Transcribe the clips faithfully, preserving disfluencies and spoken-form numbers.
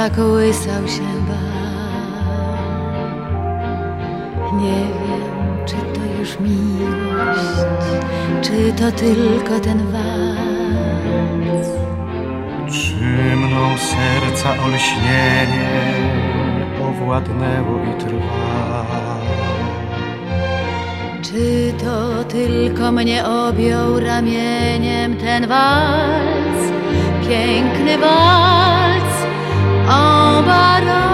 zakołysał się bal. Nie wiem, czy to już miłość, czy to tylko ten wals. Czy mną serca olśnienie owładnęło i trwa? Czy to tylko mnie objął ramieniem ten wals, piękny wals Embarras?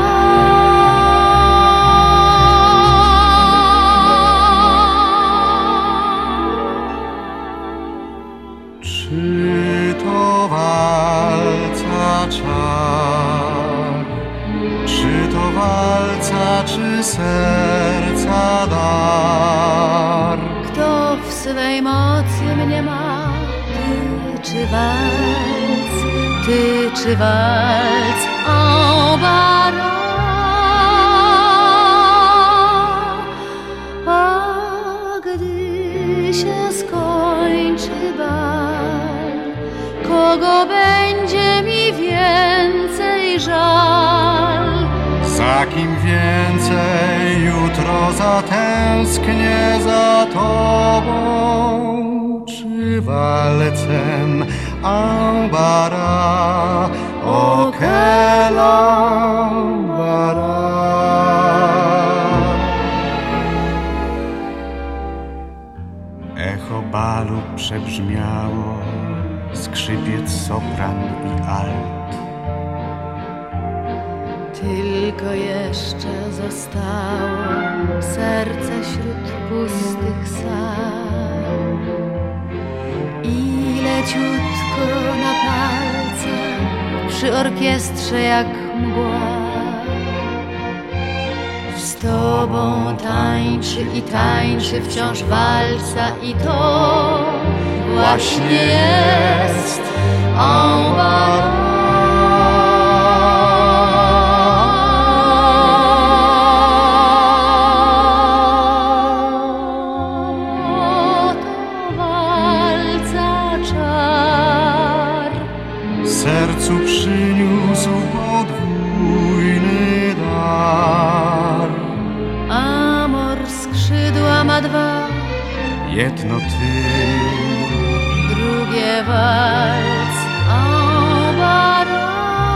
Czy to walca czar? Czy to walca, czy serca dar? Kto w swej mocy mnie ma? Ty czy walc? Ty czy walc Embarras? A gdy się skończy bal, kogo będzie mi więcej żal? Za kim więcej jutro zatęsknię za tobą? Czy walcem Embarras, o quel embarras? Echo balu przebrzmiało, skrzypiec, sopran i alt. Tylko jeszcze zostało serce wśród pustych sal i leciutko na palcach przy orkiestrze jak mgła. Z tobą tańczy i tańczy wciąż walca i to właśnie jest Embarras. Sercu przyniósł podwójny dar. Amor skrzydła ma dwa, jedno ty, drugie walc Embarras.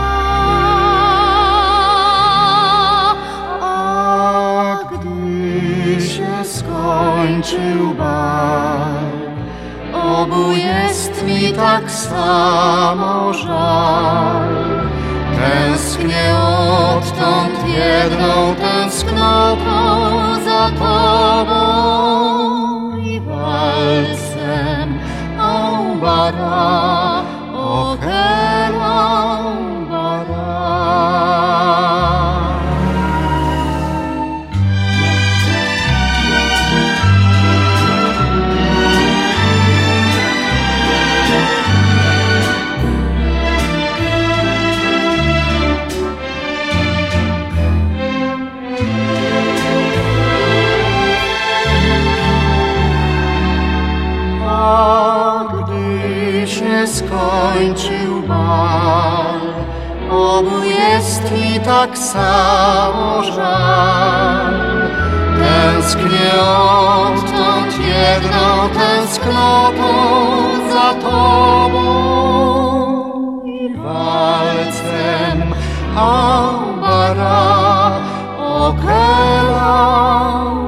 A gdy się skończył bal, obu jest mi tak samo żal. Tęsknię odtąd jedną tęsknotą za tobą i walcem Embarras, o quel embarras. Skończył bal, obu jest mi tak samo żal. Tęsknię odtąd jedną tęsknotą za tobą i walcem Embarras, o quel